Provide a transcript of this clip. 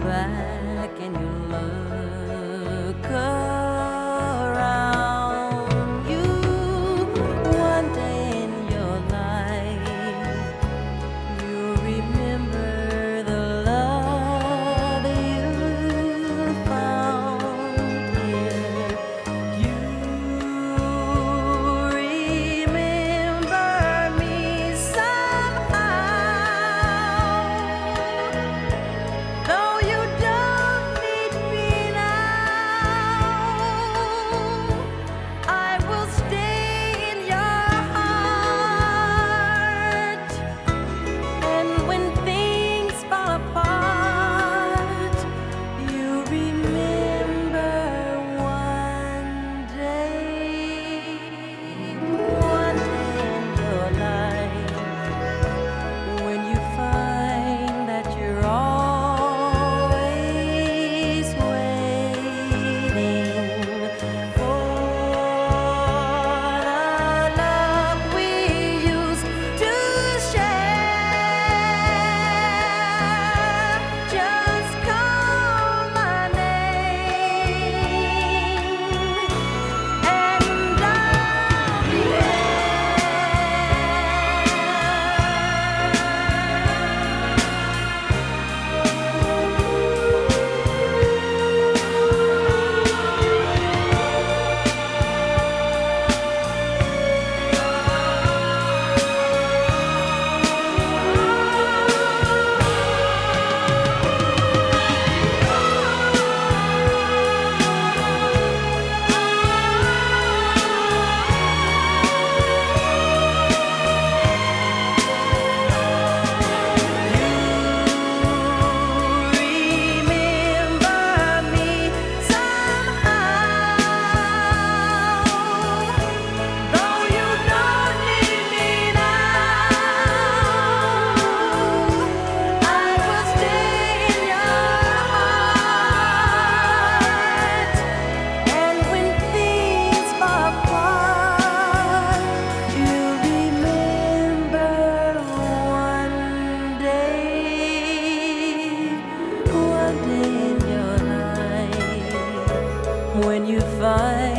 back and you look around you, one day in your life you'll remember the love you found here. You remember me somehow, though you don't need me now. I will stay in your heart, and when things fall apart, you remember one day in your life, when you find that you're always waiting for the love we used to share. Just call my name and I'll be remember me somehow, though you don't need me now. I will stay in your heart, and when things fall apart, you remember one day in your life, when you find